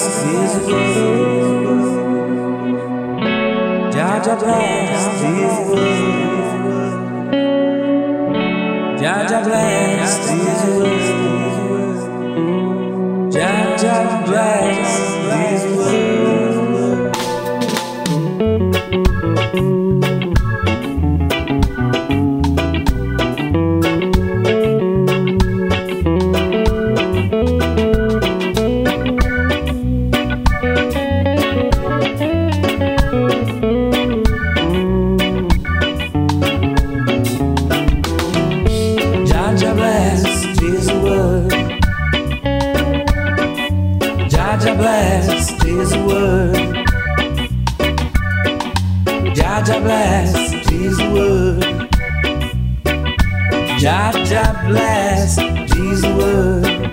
bless this world. Jaja bless this world. Jaja bless this world. Jaja bless this world. Jaja bless this world. Jaja bless this world. Jaja bless this world. Jaja bless this world.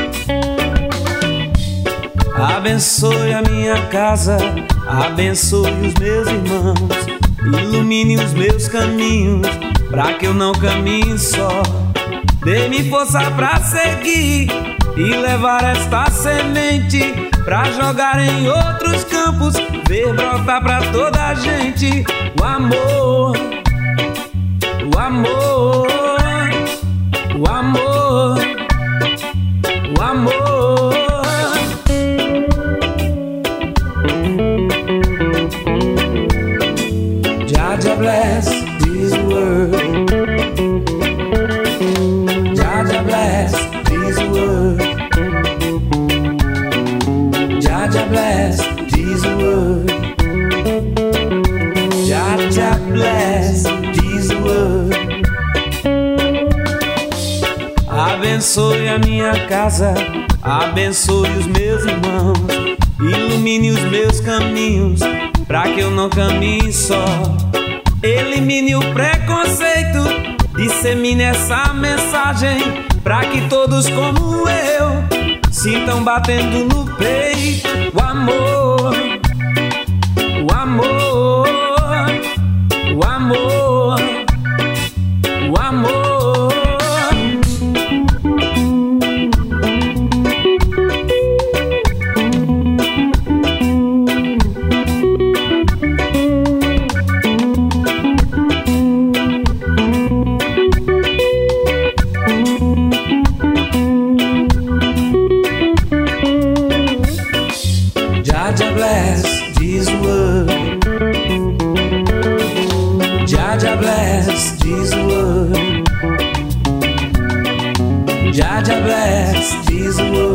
Abençoe a minha casa, abençoe os meus irmãos, ilumine os meus caminhos, pra que eu não caminhe só. Dê-me força pra seguir e levar esta semente pra jogar em outros campos, ver brotar pra toda a gente o amor, o amor, o amor, o amor. Jaja bless this world. Jaja bless this world. Jaja bless this world. Jaja bless this world. Abençoe a minha casa, abençoe os meus irmãos, ilumine os meus caminhos, pra que eu não caminhe só. Elimine o preconceito, dissemine essa mensagem, pra que todos como eu sintam batendo no peito o amor, o amor, o amor, o amor. Jaja bless this world. Jaja bless this world. Jaja bless this world.